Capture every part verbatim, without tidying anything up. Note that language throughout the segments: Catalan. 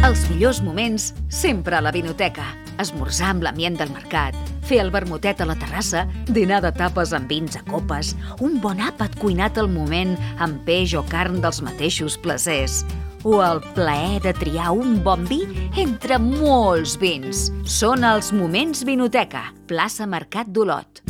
Els millors moments sempre a la vinoteca. Esmorzar amb l'ambient del mercat, fer el vermutet a la terrassa, dinar de tapes amb vins a copes, un bon àpat cuinat al moment amb peix o carn dels mateixos placers, o el plaer de triar un bon vi entre molts vins. Són els Moments Vinoteca, plaça Mercat d'Olot.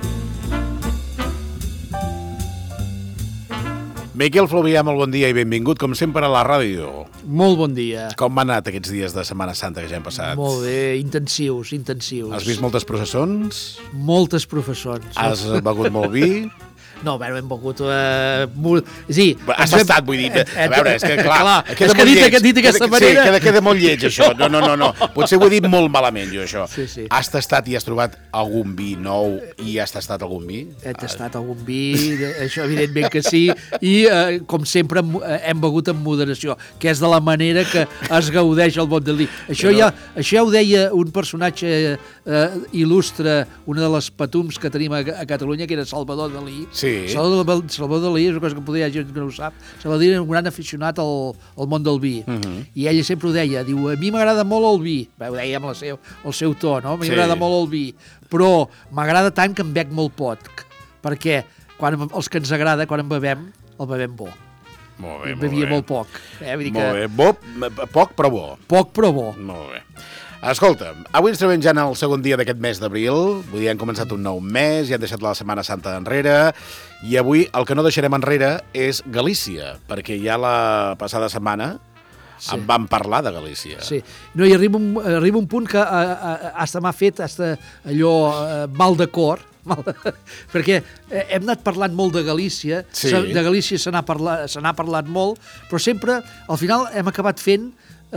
Miquel Fluvià, molt bon dia i benvingut, com sempre, a la ràdio. Molt bon dia. Com han anat aquests dies de Setmana Santa que ja hem passat? Molt bé, intensius, intensius. Has vist moltes processons? Moltes professons. Has begut molt vi? No, bueno, hem begut... Uh, molt... Sí, has tastat, vull dir... A veure, és que, clar, clar queda és molt que dit, lleig. dit d'aquesta manera... Sí, queda, queda molt lleig, això. No, no, no, no. Potser ho he dit molt malament, jo, això. Sí, sí. Has tastat i has trobat algun vi nou i has tastat algun vi? He tastat algun vi, això evidentment que sí, i, eh, com sempre, hem begut amb moderació, que és de la manera que es gaudeix el món del vi. Això, no. ja, això ja ho deia un personatge eh, il·lustre, una de les patums que tenim a, a Catalunya, que era Salvador Dalí. Sí. Salvador, Salvador Dalí és una cosa que podria gent que no ho sap. Salvador Dalí era un gran aficionat al, al món del vi. Uh -huh. I ella sempre ho deia, diu, a mi m'agrada molt el vi. Bé, ho deia amb el seu, el seu to, no? M'agrada sí. molt el vi, però m'agrada tant que em bec molt poc, perquè quan, els que ens agrada, quan en bevem, el bevem bo. Molt bé, molt Bevia bé. molt poc. Eh? Vull dir molt que... bé, bo, poc però bo. Poc però bo. Molt bé. Escolta'm, avui ens trobem ja en el segon dia d'aquest mes d'abril, vull dir, hem començat un nou mes, ja hem deixat la Setmana Santa enrere, i avui el que no deixarem enrere és Galícia, perquè ja la passada setmana sí. en vam parlar de Galícia. Sí, no, i arriba un, arriba un punt que hasta m'ha fet hasta allò eh, mal de cor, mal de... perquè hem anat parlant molt de Galícia, sí. de Galícia se n'ha parlat, se n'ha parlat molt, però sempre, al final, hem acabat fent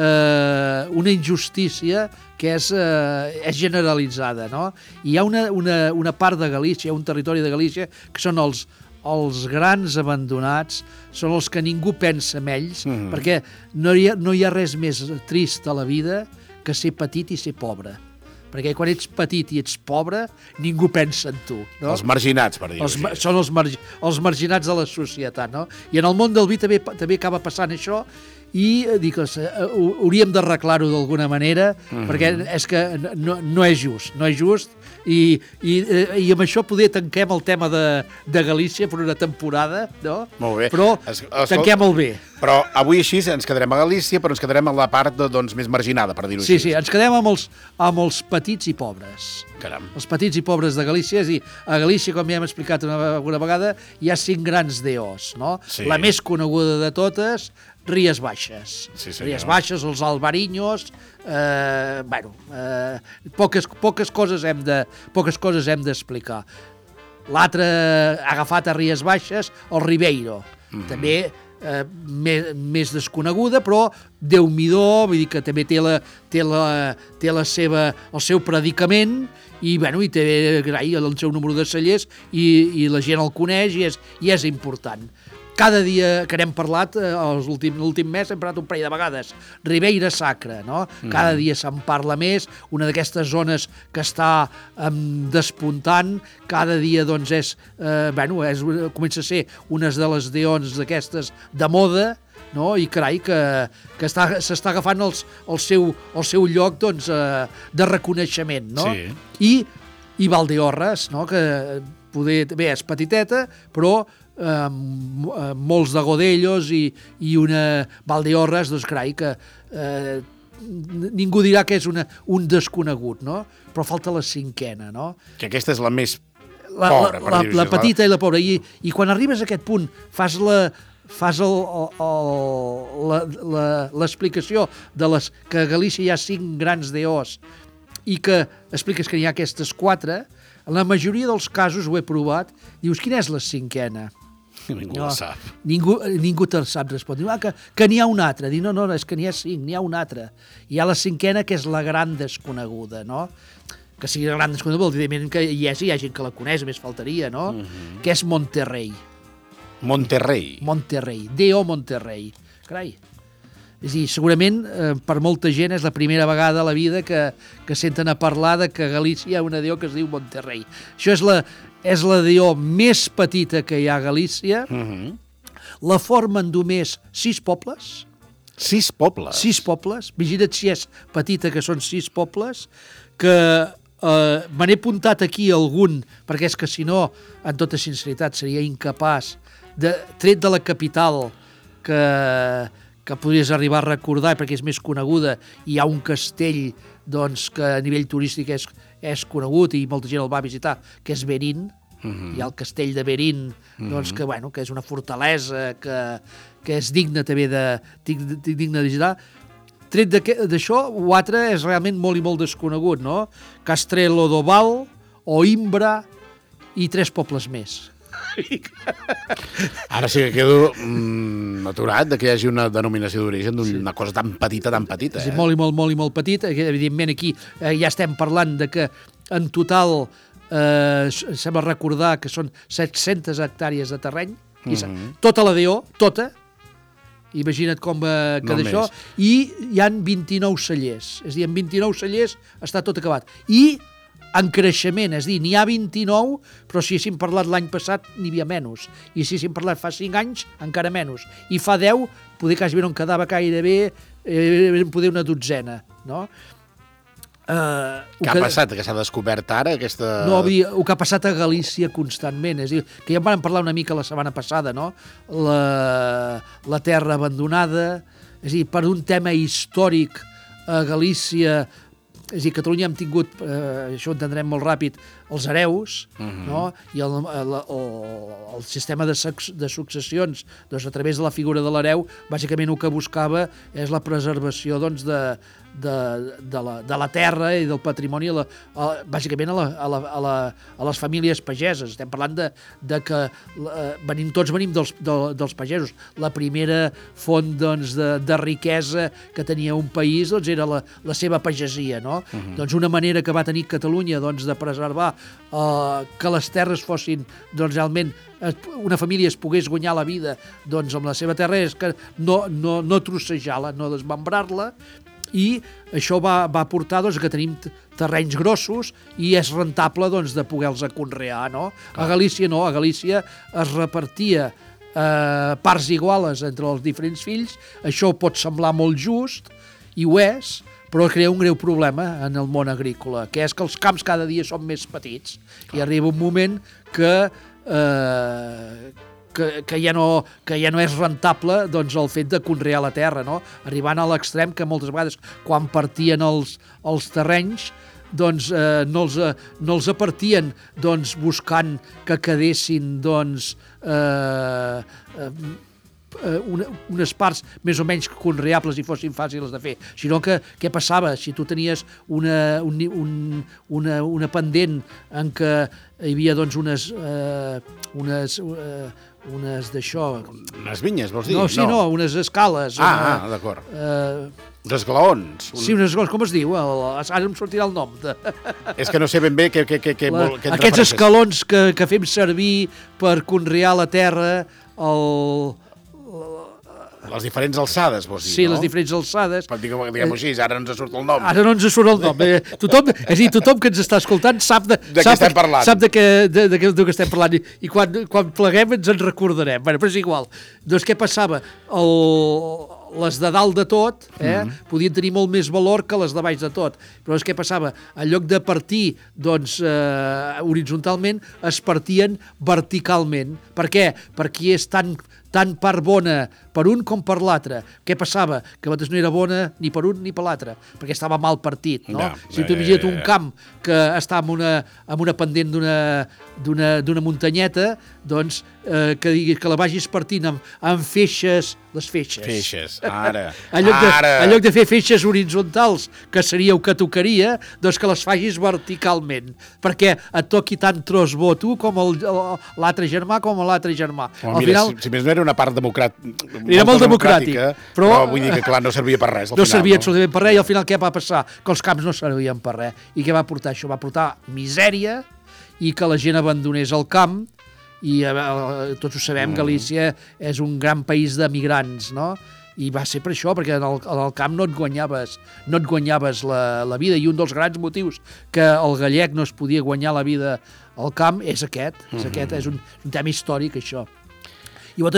Uh, una injustícia que és, uh, és generalitzada, no? I hi ha una, una, una part de Galícia, un territori de Galícia, que són els, els grans abandonats, són els que ningú pensa en ells, mm. perquè no hi, ha, no hi ha res més trist a la vida que ser petit i ser pobre. Perquè quan ets petit i ets pobre, ningú pensa en tu. No? Els marginats, per dir-ho així. Els, són els, margi, els marginats de la societat, no? I en el món del vi també, també acaba passant això, i dic, hauríem d'arreglar-ho d'alguna manera, mm-hmm. perquè és que no, no és just, no és just, i, i, i amb això poder tanquem el tema de, de Galícia per una temporada, no? Molt bé. Però es, es, tanquem el bé. Però avui així ens quedarem a Galícia, però ens quedarem a la part doncs, més marginada, per dir-ho sí, així. Sí, sí, ens quedem amb els, amb els petits i pobres. Caram. Els petits i pobres de Galícia, és a dir, a Galícia, com ja hem explicat una, una vegada, hi ha cinc grans D Os, no? Sí. La més coneguda de totes, Ries Baixes. Sí, Ries Baixes, els Albarinyos, eh, bueno, eh, poques, poques coses hem de, poques coses hem d'explicar. L'altre agafat a Ries Baixes, el Ribeiro, mm-hmm. també eh, més, més desconeguda, però Déu-n'hi-do, vull dir que també té, la, té, la, té la seva, el seu predicament, i, bueno, i té el seu número de cellers, i, i la gent el coneix i és, i és important. Cada dia que n'hem parlat, l'últim mes hem parlat un parell de vegades, Ribeira Sacra, no? Mm. Cada dia se'n parla més, una d'aquestes zones que està um, despuntant, cada dia doncs és, eh, bueno, és, comença a ser unes de les deons d'aquestes de moda, no? I carai, que, que està, s'està agafant els, el, seu, el seu lloc doncs, eh, de reconeixement, no? Sí. I, i Valdeorres, no? Que poder, bé, és petiteta, però eh, molts de Godellos i, i una Valdeorres, doncs carai, que eh, ningú dirà que és una, un desconegut, no? Però falta la cinquena, no? Que aquesta és la més la, pobra, la, la, la petita i la pobra. I, i quan arribes a aquest punt, fas la fas l'explicació de les que a Galícia hi ha cinc grans D Os i que expliques que hi ha aquestes quatre, en la majoria dels casos ho he provat, dius, quina és la cinquena? Ningú no, la sap. Ningú, ningú te'l sap respondre. Diu, ah, que, que n'hi ha una altra. Diu, no, no, és que n'hi ha cinc, n'hi ha una altra. Hi ha la cinquena, que és la gran desconeguda, no? Que sigui la gran desconeguda, evidentment que hi hagi, hi ha gent que la coneix, més faltaria, no? Uh-huh. Que és Monterrey. Monterrey. Monterrey, D O Monterrey. Carai. És a dir, segurament eh, per molta gent és la primera vegada a la vida que, que senten a parlar de que a Galícia hi ha una D O que es diu Monterrey. Això és la, és la D O més petita que hi ha a Galícia. Uh-huh. La formen només sis pobles, Sis pobles? Sis pobles. Imagina't si és petita, que són sis pobles, que eh, me n'he apuntat aquí algun, perquè és que si no, en tota sinceritat, seria incapaç, de, tret de la capital, que, que podries arribar a recordar, perquè és més coneguda, hi ha un castell doncs, que a nivell turístic és, és conegut i molta gent el va visitar, que és Berín. Uh-huh. Hi ha el castell de Berín, doncs, uh-huh. que, bueno, que és una fortalesa que, que és digna també de, digna de visitar. Tret d'això, l'altre és realment molt i molt desconegut, no? Castrelo do Val, Oimbra i tres pobles més. Ara sí que quedo mm, aturat de que hi hagi una denominació d'origen d'una sí. cosa tan petita, tan petita. Eh? Sí, molt i molt, molt i molt petita. Evidentment aquí eh, ja estem parlant de que en total eh, sembla recordar que són set-centes hectàrees de terreny, mm -hmm. tota la D O, tota, imagina't com va quedar no això, més. I hi han vint-i-nou cellers, és a dir, en vint-i-nou cellers està tot acabat. I en creixement, és a dir, n'hi ha vint-i-nou, però si haguéssim parlat l'any passat n'hi havia menys, i si haguéssim parlat fa cinc anys, encara menys, i fa deu, poder quasi no en quedava gairebé, eh, poder una dotzena, no? Uh, Què ha que... passat, que s'ha descobert ara aquesta... No, el que ha passat a Galícia constantment, és a dir, que ja en vam parlar una mica la setmana passada, no? La, la terra abandonada, és a dir, per un tema històric a Galícia, és a dir, a Catalunya hem tingut, eh, això ho entendrem molt ràpid, els hereus, uh-huh. no? I el, el, el, el sistema de, de successions, doncs, a través de la figura de l'hereu, bàsicament el que buscava és la preservació doncs, de, de, de, la, de la terra i del patrimoni, a la, a, bàsicament a, la, a, la, a, la, a les famílies pageses. Estem parlant de, de que eh, venim, tots venim dels, de, dels pagesos. La primera font doncs, de, de riquesa que tenia un país doncs, era la, la seva pagesia, no? Uh-huh. Doncs una manera que va tenir Catalunya doncs, de preservar Uh, que les terres fossin doncs, realment una família es pogués guanyar la vida doncs, amb la seva terra és que no, no, no trossejar-la, no desmembrar-la, i això va, va portar doncs, que tenim terrenys grossos i és rentable doncs, de poder-los conrear. No? A Galícia no, a Galícia es repartia eh, parts iguales entre els diferents fills, això pot semblar molt just, i ho és, però crea un greu problema en el món agrícola, que és que els camps cada dia són més petits i arriba un moment que, eh, que, que, ja, no, que ja no és rentable doncs, el fet de conrear la terra, no? Arribant a l'extrem que moltes vegades quan partien els, els terrenys doncs eh, no, els, no els apartien doncs, buscant que quedessin doncs, eh, eh, Una, unes parts més o menys conreables i fossin fàcils de fer, sinó que què passava? Si tu tenies una, un, un, una, una pendent en què hi havia doncs, unes, eh, unes, eh, unes d'això... Unes vinyes, vols dir? No, sí, no, no unes escales. Ah, una, ah d'acord. Eh, uns esglaons. Un... Sí, unes esglaons, com es diu? El, ara em sortirà el nom. De... És que no sé ben bé què, què, què, què, la, què et aquests refereixes. escalons que, que fem servir per conrear la terra, el... Les diferents alçades, vols dir, sí, no? les diferents alçades. Diguem-ho diguem així, ara ens surt el nom. Ara no ens surt el nom. Eh, tothom, és a dir, tothom que ens està escoltant sap de, de sap, què estem parlant. Sap de què, de, de, de què estem parlant i, i quan, quan pleguem ens en recordarem. Bueno, però és igual. Doncs què passava? El, les de dalt de tot eh, mm-hmm. podien tenir molt més valor que les de baix de tot. Però és què passava? En lloc de partir doncs, eh, horitzontalment, es partien verticalment. Per què? Perquè és tan... tant part bona per un com per l'altre. Què passava? Que no era bona ni per un ni per l'altre, perquè estava mal partit. No? No, si tu imagina't un camp que està en una, en una pendent d'una muntanyeta, doncs eh, que, diguis, que la vagis partint amb, amb feixes, les feixes. Feixes, ara. En lloc, de, ara. en lloc de fer feixes horitzontals, que seria el que tocaria, doncs que les facis verticalment, perquè et toqui tant tros bo tu com l'altre germà com l'altre germà. Oh, mira, final, si, si més no era una part democràt... era molt democràtic, però, però vull dir que clar, no servia per res al no final, servia no? absolutament per res, i al final què va passar? Que els camps no servien per res. I què va portar això? Va portar misèria i que la gent abandonés el camp, i eh, tots ho sabem, mm. Galícia és un gran país de migrants, no? I va ser per això, perquè en el, en el camp no et guanyaves, no et guanyaves la, la vida, i un dels grans motius que el gallec no es podia guanyar la vida al camp és aquest, és, mm-hmm. aquest, és un, un tema històric, això. I llavors,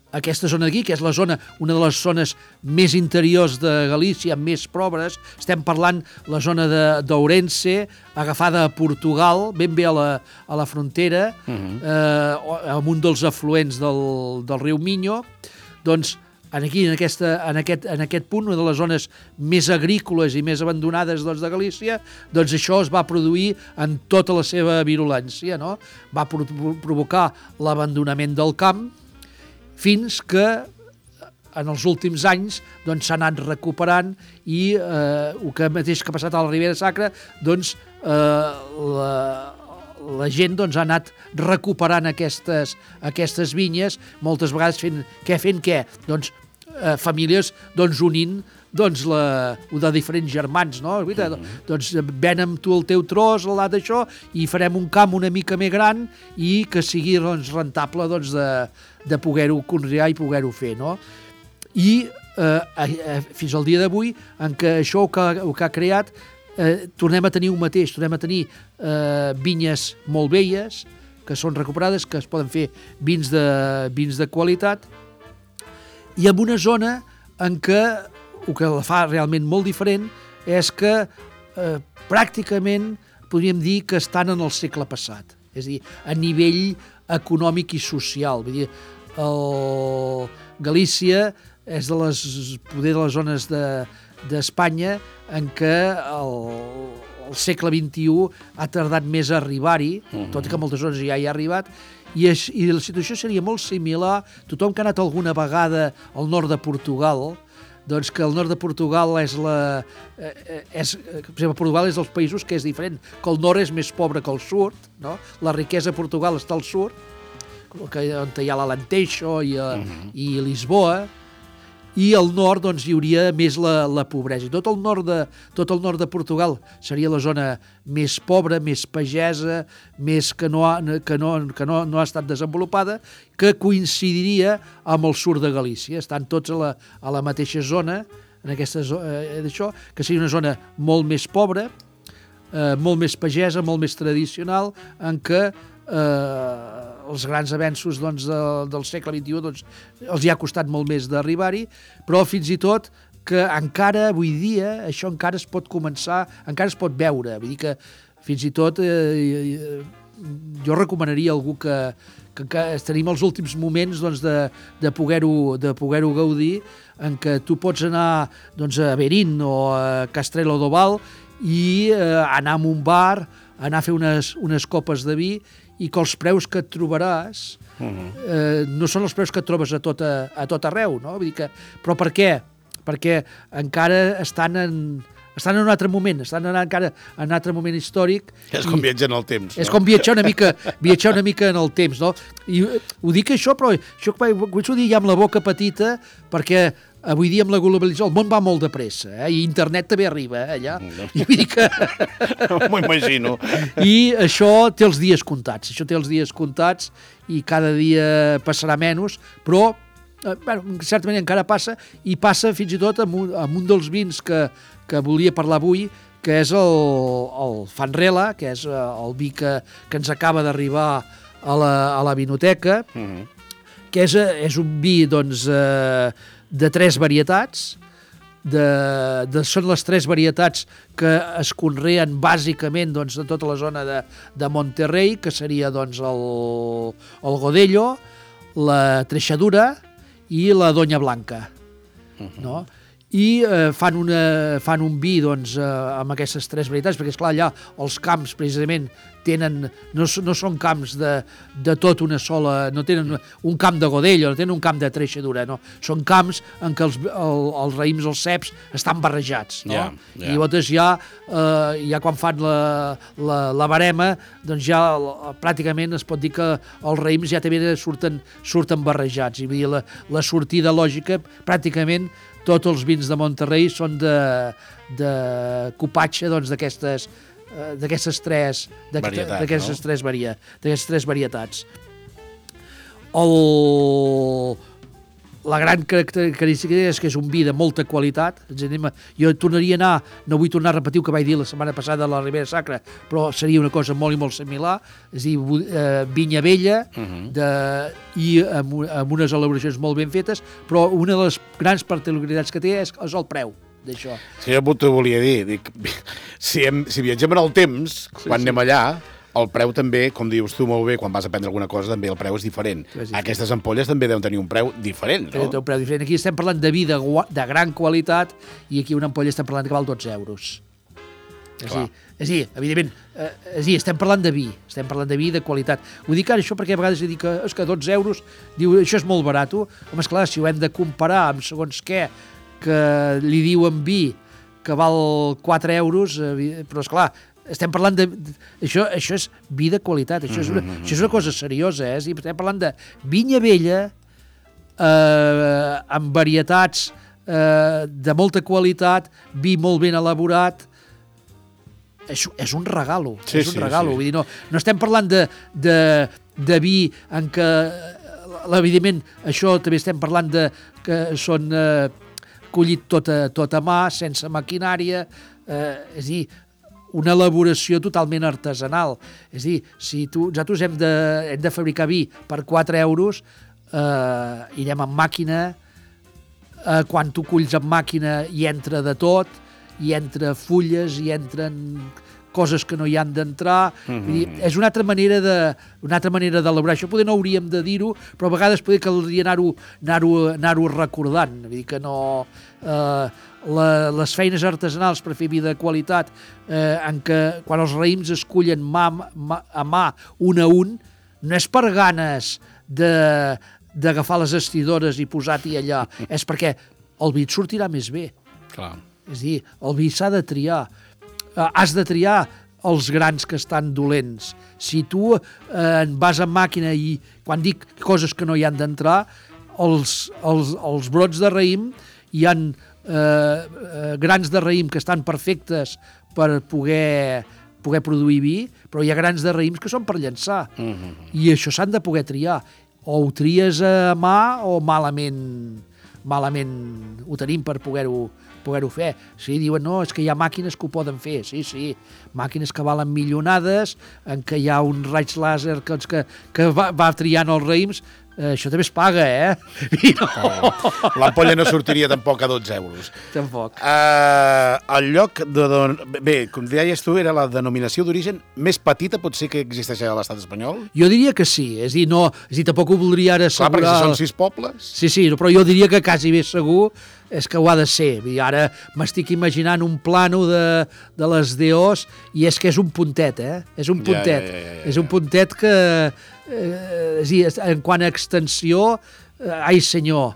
aquesta zona d'aquí, que és la zona, una de les zones més interiors de Galícia, més pobres, estem parlant la zona d'Ourense, agafada a Portugal, ben bé a la, a la frontera, uh-huh. eh, amb un dels afluents del, del riu Minho. Doncs aquí, en, aquesta, en, aquest, en aquest punt, una de les zones més agrícoles i més abandonades doncs, de Galícia, doncs això es va produir en tota la seva virulència, no? Va pro provocar l'abandonament del camp, fins que en els últims anys doncs, s'ha anat recuperant i eh, el que mateix que ha passat a la Ribera Sacra, doncs eh, la, la gent doncs, ha anat recuperant aquestes, aquestes vinyes, moltes vegades fent què? Fent què? Doncs eh, famílies doncs, unint doncs, la, de diferents germans, no? Mm-hmm. Doncs venem tu el teu tros, al lado d'això, i farem un camp una mica més gran i que sigui doncs, rentable doncs, de, de poder-ho conrear i poder-ho fer, no? I eh, eh, fins al dia d'avui, en què això que, el que ha creat, eh, tornem a tenir un mateix, tornem a tenir eh, vinyes molt velles, que són recuperades, que es poden fer vins de, vins de qualitat, i en una zona en què el que la fa realment molt diferent és que eh, pràcticament podríem dir que estan en el segle passat, és a dir, a nivell econòmic i social. Vull dir, el Galícia és de les, poder de les zones d'Espanya de, en què el, el segle vint-i-u ha tardat més a arribar-hi, uh-huh. tot i que a moltes zones ja hi ha arribat, i, és, i la situació seria molt similar. Tothom que ha anat alguna vegada al nord de Portugal, doncs que el nord de Portugal és la... És, per exemple, Portugal és dels països que és diferent, que el nord és més pobre que el sud, no? La riquesa a Portugal està al sud, que, on hi ha l'Alenteixo i, uh-huh. i Lisboa, i al nord doncs, hi hauria més la, la pobresa. I tot el, nord de, tot el nord de Portugal seria la zona més pobra, més pagesa, més que no ha, que no, que no, no ha estat desenvolupada, que coincidiria amb el sud de Galícia. Estan tots a la, a la mateixa zona, en aquesta eh, d'això, que seria una zona molt més pobra, eh, molt més pagesa, molt més tradicional, en què eh, els grans avenços doncs, de, del segle vint-i-u doncs, els hi ha costat molt més d'arribar-hi, però fins i tot que encara avui dia això encara es pot començar, encara es pot veure. Vull dir que fins i tot eh, jo recomanaria a algú que, que, que tenim els últims moments doncs, de, de poder-ho de poder-ho gaudir, en què tu pots anar doncs, a Berín o a Castrelo do Val i eh, anar a un bar, anar a fer unes, unes copes de vi, i que els preus que et trobaràs uh-huh. eh, no són els preus que et trobes a tot, a, a tot arreu, no? Vull dir que, però per què? Perquè encara estan en, estan en un altre moment, estan en, encara en un altre moment històric. És com viatjar en el temps, no? És com viatjar una mica, viatjar una mica en el temps, no? I ho dic això, però això començo a dir ja amb la boca petita, perquè avui dia amb la globalització el món va molt de pressa, eh? I internet també arriba, eh, allà. No. I vull dir que... M'ho imagino. I això té els dies comptats, això té els dies comptats i cada dia passarà menys, però eh, bueno, certament encara passa, i passa fins i tot amb un, amb un dels vins que, que volia parlar avui, que és el, el Fanrela, que és el vi que, que ens acaba d'arribar a, la, a la vinoteca, uh-huh. que és, és un vi, doncs, eh, de tres varietats, de, de, són les tres varietats que es conreen bàsicament doncs, en tota la zona de, de Monterrey, que seria doncs, el, el Godello, la Treixadura i la Doña Blanca. Uh-huh. No? I eh, fan, una, fan un vi doncs, eh, amb aquestes tres varietats, perquè esclar, allà els camps precisament tenen, no, no són camps de, de tot una sola, no tenen un camp de Godello, no tenen un camp de Treixadura, no. Són camps en què els, el, els raïms, els ceps, estan barrejats, no? Yeah, yeah. I llavors ja, eh, ja quan fan la, la, la barema, doncs ja pràcticament es pot dir que els raïms ja també surten, surten barrejats, i vull dir, la, la sortida lògica pràcticament tots els vins de Monterrey són de, de cupatge doncs, d'aquestes d'aquestes tres, d'aquestes no? tres, varia, tres varietats. El, la gran característica és que és un vi de molta qualitat. Jo tornaria a anar, no vull tornar a repetir el que vaig dir la setmana passada a la Ribera Sacra, però seria una cosa molt i molt similar, és a dir, eh, vinya vella uh-huh. de, i amb, amb unes elaboracions molt ben fetes, però una de les grans particularitats que té és, és el preu d'això. Sí, jo t'ho volia dir, dic, si, hem, si viatgem en el temps, sí, quan sí. anem allà, el preu també, com dius tu molt bé, quan vas a prendre alguna cosa, també el preu és diferent. És diferent. Aquestes ampolles també deuen tenir un preu diferent, no? Té un preu diferent. Aquí estem parlant de vi de, de gran qualitat i aquí una ampolla estem parlant que val dotze euros. És a dir, és a dir, evidentment, eh, és a dir, estem parlant de vi, estem parlant de vi de qualitat. Ho dic ara això perquè a vegades dic que, és que dotze euros, diu, això és molt barat. Home, esclar, si ho hem de comparar amb segons què, que li diuen vi que val quatre euros, eh, però esclar, estem parlant de... Això, això és vi de qualitat, això és una, mm-hmm. això és una cosa seriosa, eh? Estem parlant de vinya vella, eh, amb varietats eh, de molta qualitat, vi molt ben elaborat, és, és un regalo, sí, és un sí, regalo. Sí. Vull dir, no, no estem parlant de, de, de vi en què, evidentment, això també estem parlant de que són eh, collit tot a, tot a mà, sense maquinària, eh, és a dir, una elaboració totalment artesanal. És a dir, si tu, nosaltres hem de, hem de fabricar vi per quatre euros, eh, irem amb màquina, eh, quan tu culls amb màquina hi entra de tot, hi entra fulles, hi entren coses que no hi han d'entrar. Mm-hmm. És una altra manera de, una altra manera d'elaborar. Això poder no hauríem de dir-ho, però a vegades poder caldria anar-ho anar-ho anar-ho recordant. Vull dir que no... Eh, la, les feines artesanals per fer vi de qualitat, eh, en què quan els raïms es cullen mà, mà, a mà, un a un, no és per ganes de d'agafar les estidores i posar-hi allà, és perquè el vi et sortirà més bé. Clar. És a dir, el vi s'ha de triar. Has de triar els grans que estan dolents. Si tu eh, vas amb màquina i quan dic coses que no hi han d'entrar, els, els, els brots de raïm hi han eh, eh, grans de raïm que estan perfectes per poder, poder produir vi, però hi ha grans de raïms que són per llançar. Mm-hmm. I això s'han de poder triar. O ho tries a mà o malament, malament ho tenim per poder-ho poder-ho fer. Sí, diuen, no, és que hi ha màquines que ho poden fer. Sí, sí, màquines que valen milionades, en què hi ha un raig làser que, que, que va, va triant els raïms. Eh, això també es paga, eh? I no. Oh, l'ampolla no sortiria tampoc a dotze euros. Tampoc. Uh, el lloc de... Don... Bé, com deies tu, era la denominació d'origen més petita potser que existeix a l'estat espanyol? Jo diria que sí. És a dir, no, és a dir, tampoc ho voldria ara assegurar... Clar, perquè si són sis pobles... Sí, sí, però jo diria que quasi bé segur és que ho ha de ser. I ara m'estic imaginant un plano de, de les D Os i és que és un puntet, eh? És un puntet. Ja, ja, ja, ja, ja. És un puntet que... Eh, és dir, en quant a extensió, eh, ai senyor,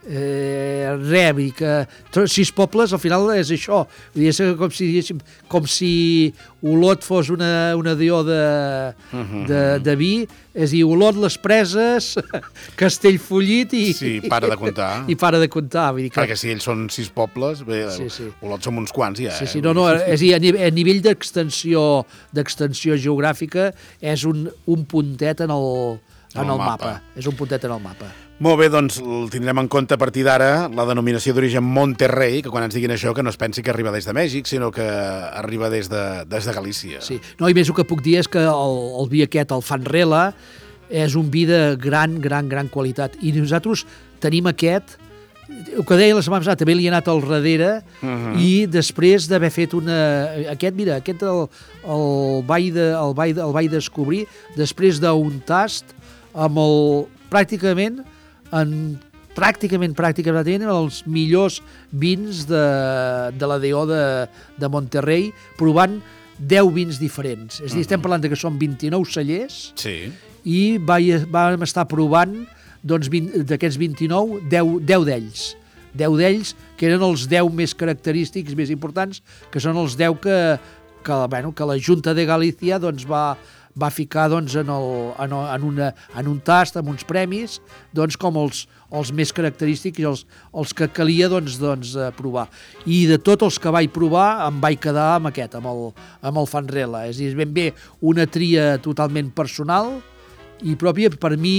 eh, res, vull dir que sis pobles al final és això, vull dir, és com si, com si Olot fos una, una D O de, de, de vi, és a dir, Olot, les Preses, Castellfollit i... Sí, para de comptar. I para de comptar, vull dir que... Perquè si ells són sis pobles, bé, sí, sí. Olot som uns quants ja. Sí, eh? sí, no, no, és a dir, a nivell, a nivell d'extensió d'extensió geogràfica és un, un puntet en el, en el, el mapa. mapa. És un puntet en el mapa. Molt bé, doncs el tindrem en compte a partir d'ara, la denominació d'origen Monterrey, que quan ens diguin això que no es pensi que arriba des de Mèxic, sinó que arriba des de, des de Galícia. Sí, no, i més el que puc dir és que el, el vi aquest, el Fanrela, és un vi de gran, gran, gran qualitat. I nosaltres tenim aquest, el que deia la setmana passada, també li ha anat al darrere, uh-huh. i després d'haver fet una... Aquest, mira, aquest el, el, vaig, de, el, vaig, el vaig descobrir després d'un tast amb el... pràcticament en pràcticament, pràcticament els millors vins de, de la D O de, de Monterrey, provant deu vins diferents. És a dir, estem parlant de que són vint-i-nou cellers, sí. i vam estar provant doncs, d'aquests vint-i-nou, deu, deu d'ells. deu d'ells, que eren els deu més característics, més importants, que són els deu que, que, bueno, que la Junta de Galícia doncs, va... va ficar doncs, en, el, en, en, una, en un tast, amb uns premis, doncs, com els, els més característics i els, els que calia doncs, doncs, provar. I de tots els que vaig provar em vaig quedar amb aquest, amb el, amb el Fanrela. És a dir, ben bé una tria totalment personal i pròpia per mi,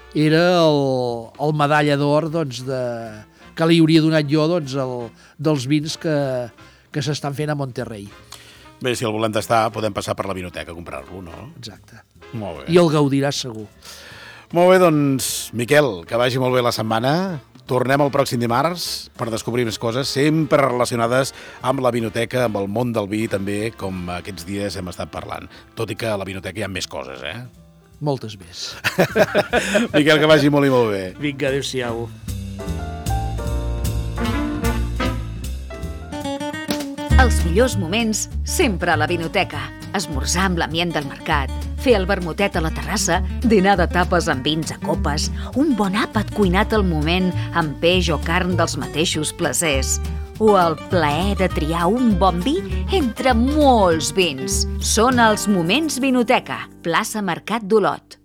era el, el medalla d'or doncs, de, que li hauria donat jo doncs, el, dels vins que, que s'estan fent a Monterrey. Bé, si el volem tastar, podem passar per la vinoteca a comprar-lo, no? Exacte. Molt bé. I el gaudiràs segur. Molt bé, doncs, Miquel, que vagi molt bé la setmana. Tornem el pròxim dimarts per descobrir més coses, sempre relacionades amb la vinoteca, amb el món del vi també, com aquests dies hem estat parlant. Tot i que a la vinoteca hi ha més coses, eh? Moltes més. Miquel, que vagi molt i molt bé. Vinga, adéu-siau. Els millors moments sempre a la vinoteca. Esmorzar amb l'ambient del mercat, fer el vermutet a la terrassa, dinar de tapes amb vins a copes, un bon àpat cuinat al moment amb peix o carn dels mateixos placers, o el plaer de triar un bon vi entre molts vins. Són els moments vinoteca, plaça Mercat d'Olot.